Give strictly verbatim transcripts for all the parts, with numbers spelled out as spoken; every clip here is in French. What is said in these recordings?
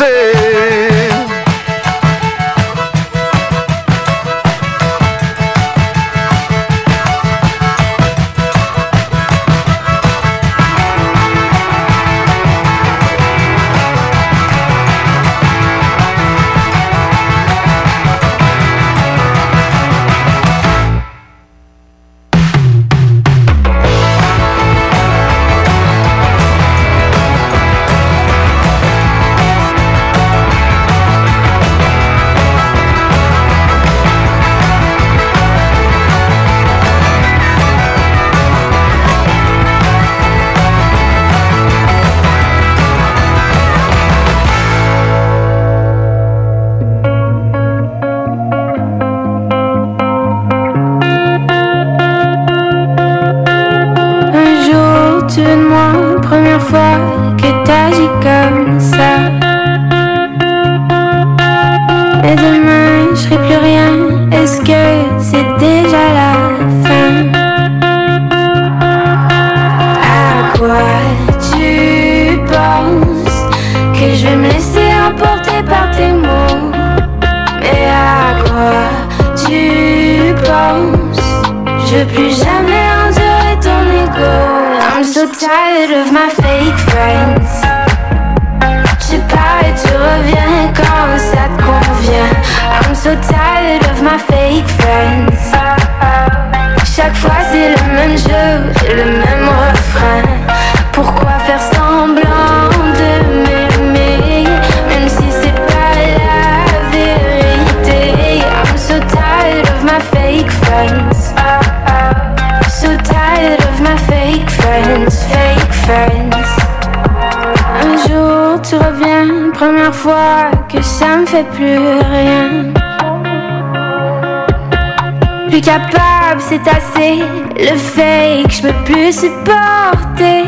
danser. Plus rien, plus capable, c'est assez. Le fake, je peux plus supporter.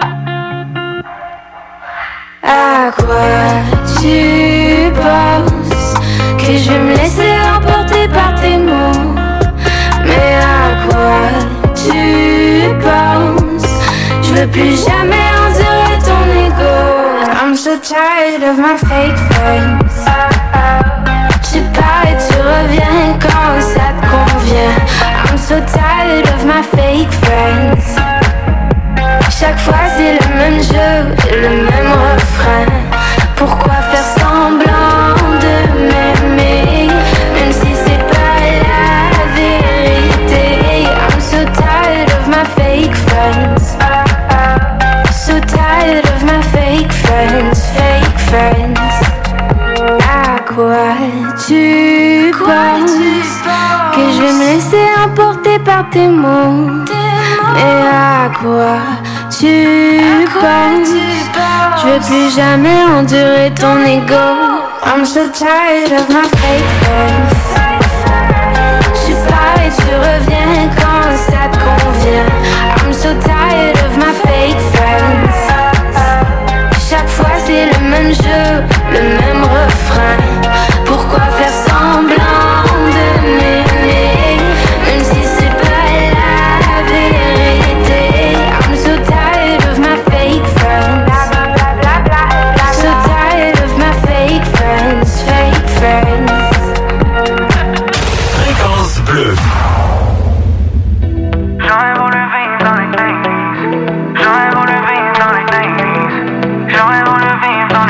À quoi tu penses que je vais me laisser emporter par tes mots? Mais à quoi tu penses? Je veux plus jamais endurer ton ego. I'm so tired of my fake friends. Tu pars et tu reviens quand ça te convient. I'm so tired of my fake friends. Chaque fois c'est le même jeu, le même refrain. Pourquoi faire semblant de m'aimer, même si c'est pas la vérité? I'm so tired of my fake friends. So tired of my fake friends, fake friends. À quoi tu penses que je vais me laisser emporter par tes mots? Mais à quoi tu penses? Je veux plus jamais endurer ton ego. I'm so tired of my fake friends. Tu pars et tu reviens quand ça te convient. I'm so tired of my fake friends. Chaque fois c'est le même jeu, le même refrain. Pourquoi faire semblant de m'aimer, même si c'est pas la vérité? I'm so tired of my fake friends. So tired of my fake friends, fake friends. Fréquence bleue. J'aurais voulu vivre dans les nineties. J'aurais voulu vivre dans les nineties. J'aurais voulu vivre dans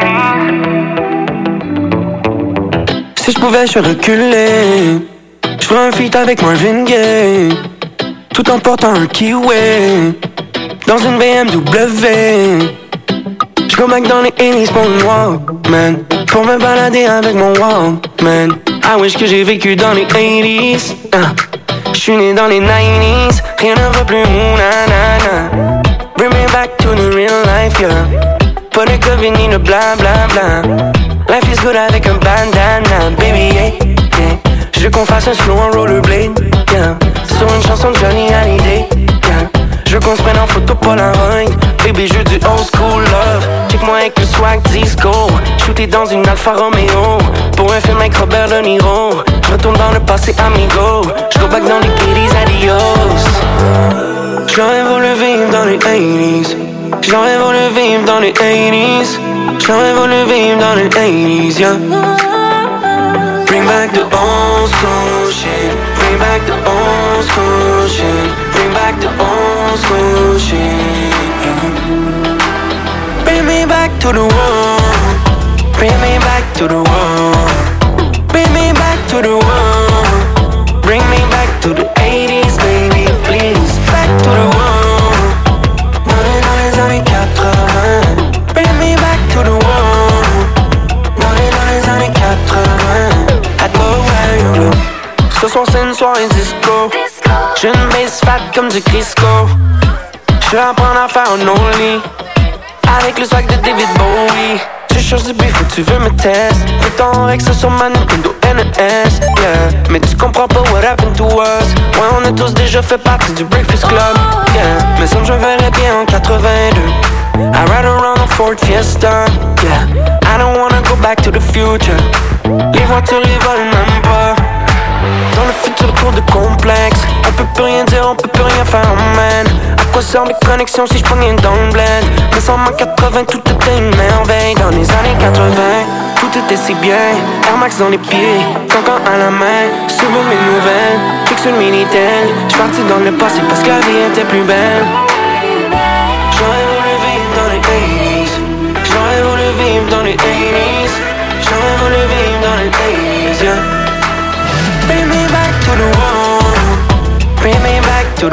les nineties. Si je pouvais, je reculais. Je ferais un feat avec Marvin Gaye, tout en portant un kiwi dans une B M W. Je go back dans les eighties pour une Walkman, pour me balader avec mon Walkman. I wish que j'ai vécu dans les eighties. uh. J'suis né dans les nineties, rien ne va plus, ouh, na na na. Bring me back to the real life, yeah. Pas de COVID ni de bla bla bla. Life is good avec un bandana, baby, yeah, yeah. Je veux qu'on fasse un slow en rollerblade, yeah. Sur une chanson de Johnny Hallyday, yeah. Je veux qu'on se prenne en photo Polaroid, baby, je veux du old school love. Check-moi avec le swag disco, shooté dans une Alfa Romeo, pour un film avec Robert De Niro. Je retourne dans le passé, amigo. Je go back dans les eighties, adios. J'aurais voulu vivre dans les eighties. J'aurais voulu vivre dans les eighties. J'aurais voulu vivre dans les eighties, yeah. Bring back the old school shit. Bring back the old school shit. Bring back the old school shit, yeah. Bring me back to the world. Bring me back to the world. Bring me back to the world. Bring me back to the eighties, baby, please. Back to the world. Dans les, dans les années quatre-vingts. Bring me back to the world. Dans les, dans les années quatre-vingts. I'd go where you go. Ce soir c'est une soirée disco. J'ai une bass fat comme du Crisco. Je vais apprendre à faire un only avec le swag de David Bowie. Tu cherches du beef ou tu veux me test. Fais ton Rex sur ma Nintendo N E S, yeah. Mais tu comprends pas what happened to us. Ouais, on a tous déjà fait partie du Breakfast Club, yeah. Mais ça je verrais bien en quatre-vingt-deux. I ride around a Ford Fiesta, yeah. I don't wanna go back to the future. Les voitures ils volent même pas. Dans le futur cours de complexe. On peut plus rien dire, on peut plus rien faire, man. À quoi servent les connexions si j'pogne dans le bled? Mais sans ma quatre-vingts, tout était une merveille. Dans les années quatre-vingts, tout était si bien. Air Max dans les pieds, cancan à la main. Souvent mes nouvelles, clique sur le Minitel. J'partis dans le passé parce que la vie était plus belle. J'aurais voulu vivre dans les eighties. J'aurais voulu vivre dans les eighties. J'aurais voulu vivre dans les eighties, yeah. Bring me back to the world. Bring me back to the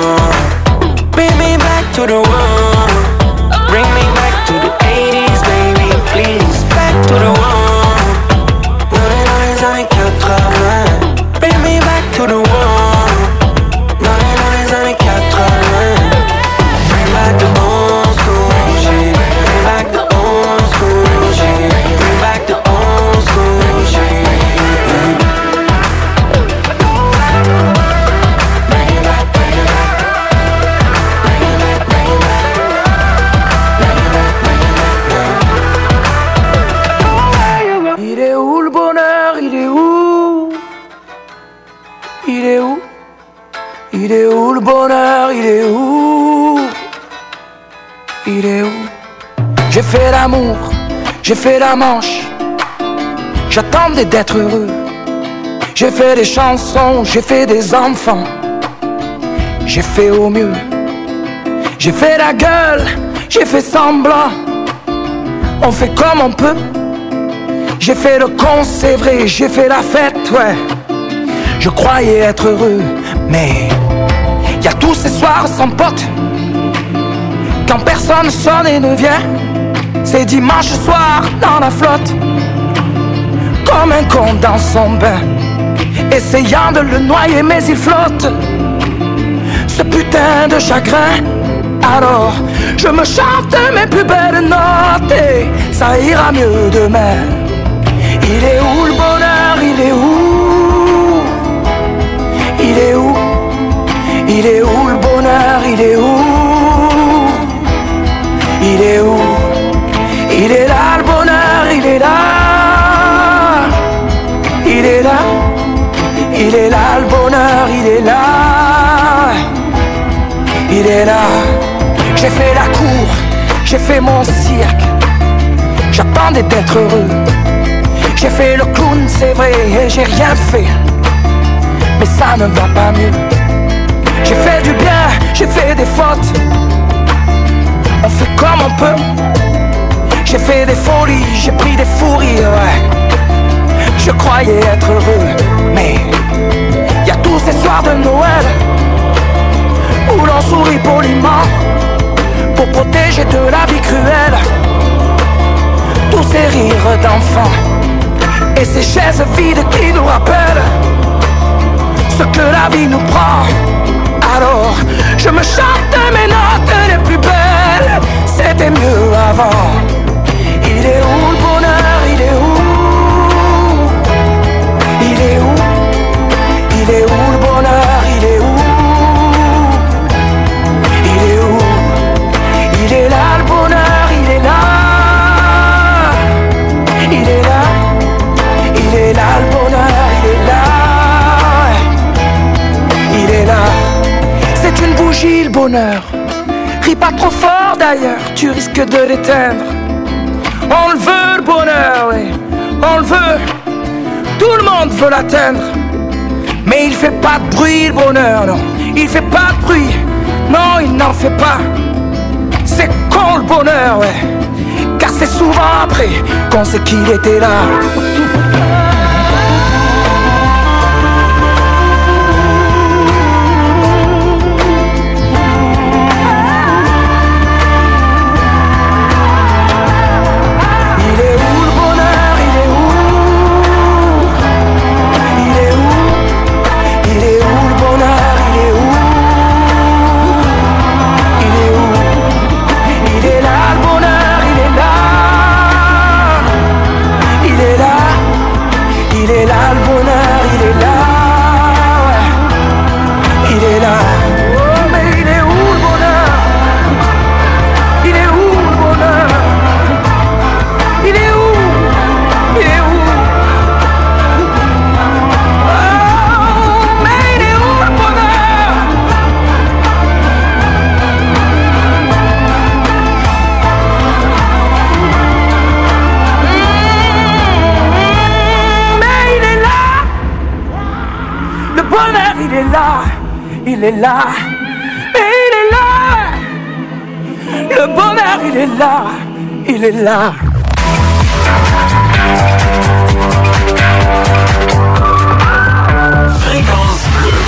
world. Bring me back to the world. Bring me back to the eighties, baby, please. Back to the world. Dans les, dans les années quatre-vingts. Bring me back to the world. Dans les, dans les années quatre-vingts. Bring back the old school shit. Bring back the old school shit. Bring back the old school shit. Il est où le bonheur, il est où? Il est où? J'ai fait l'amour, j'ai fait la manche. J'attendais d'être heureux. J'ai fait des chansons, j'ai fait des enfants. J'ai fait au mieux. J'ai fait la gueule, j'ai fait semblant. On fait comme on peut. J'ai fait le con, c'est vrai, j'ai fait la fête, ouais. Je croyais être heureux, mais y a tous ces soirs sans potes, quand personne sonne et ne vient. C'est dimanche soir dans la flotte, comme un con dans son bain, essayant de le noyer mais il flotte. Ce putain de chagrin. Alors je me chante mes plus belles notes et ça ira mieux demain. Il est où le bonheur, il est où? Il est où? Il est où le bonheur, il est où? Il est où? Il est là le bonheur, il est là. Il est là. Il est là le bonheur, il est là. Il est là. J'ai fait la cour, j'ai fait mon cirque. J'attendais d'être heureux. J'ai fait le clown, c'est vrai, et j'ai rien fait. Mais ça ne va pas mieux. J'ai fait du bien, j'ai fait des fautes. On fait comme on peut. J'ai fait des folies, j'ai pris des fous rires, ouais. Je croyais être heureux, mais y a tous ces soirs de Noël où l'on sourit poliment pour protéger de la vie cruelle. Tous ces rires d'enfants et ces chaises vides qui nous rappellent ce que la vie nous prend. Alors je me chante mes notes les plus belles. C'était mieux avant. Il est où le bonheur, il est où? Il est où? Il est où le bonheur, il est où? Il est où? Il est là le bonheur, il est là. Il est là. Il est là le bonheur, il est là. Il est là. C'est une bougie le bonheur. Crie pas trop fort d'ailleurs, tu risques de l'éteindre. On le veut le bonheur, oui, on le veut. Tout le monde veut l'atteindre. Mais il fait pas de bruit le bonheur, non. Il fait pas de bruit, non il n'en fait pas. C'est con le bonheur, ouais. Car c'est souvent après qu'on sait qu'il était là. Il est là, il est là. Le bonheur, il est là, il est là. Fréquence bleue.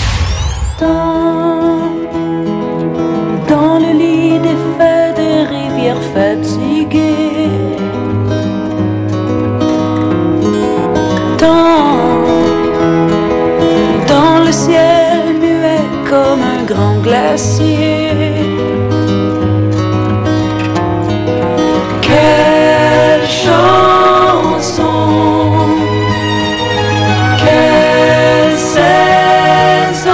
Dans, dans le lit des feux des rivières fatiguées. Dans, dans le ciel comme un grand glacier. Quelle chanson, quelle saison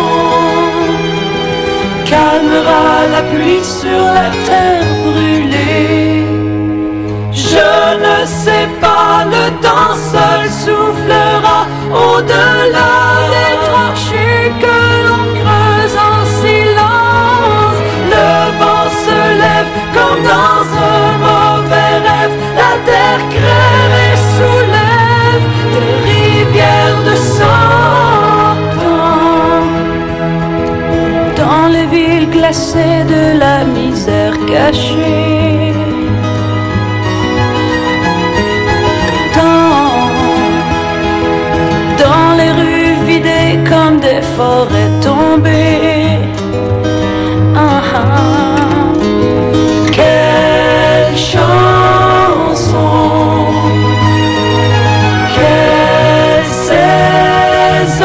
calmera la pluie sur la terre brûlée. Je ne sais pas, le temps seul soufflera au-delà des tranchées que l'on creuse en silence. Le vent se lève comme dans un mauvais rêve. La terre crève et soulève des rivières de sang. Dans les villes glacées de la misère cachée. Dans les rues vidées comme des forêts tombées. Ah, ah. Quelle chanson, quelle saison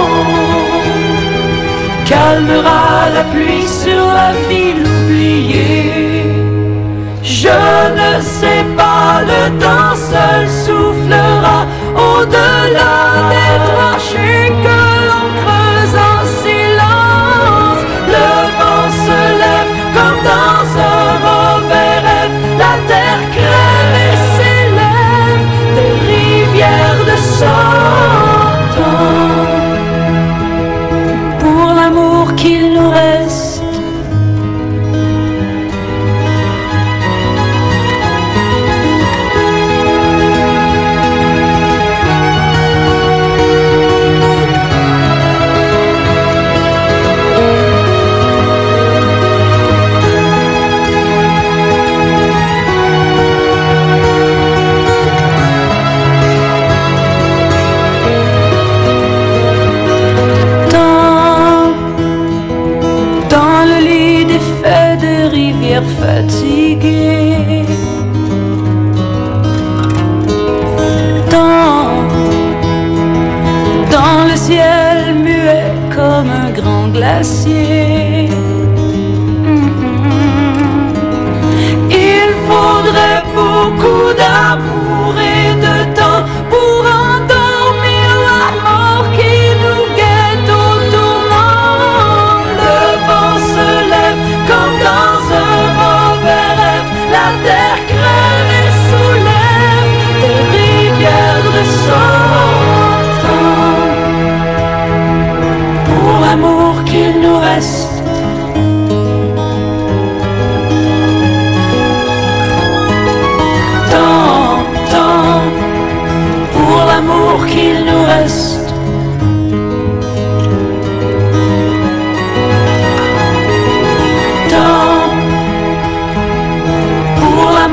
calmera la pluie sur la ville oubliée. Je ne sais pas, le temps seul soufflera au-delà des tranchées que l'on creuse en silence. Le vent se lève comme dans un mauvais rêve. La terre crève et s'élève des rivières de sang. Pour l'amour qu'il nous reste, fatigué. Dans, dans le ciel muet comme un grand glacier. Mm-hmm. Il faudrait beaucoup d'amour et de temps pour endormir la mort qui nous guette au tournant. Le vent se lève comme dans un mauvais rêve. La terre crève et soulève des rivières de sang. Pour l'amour qu'il nous reste, l'amour qu'il nous reste.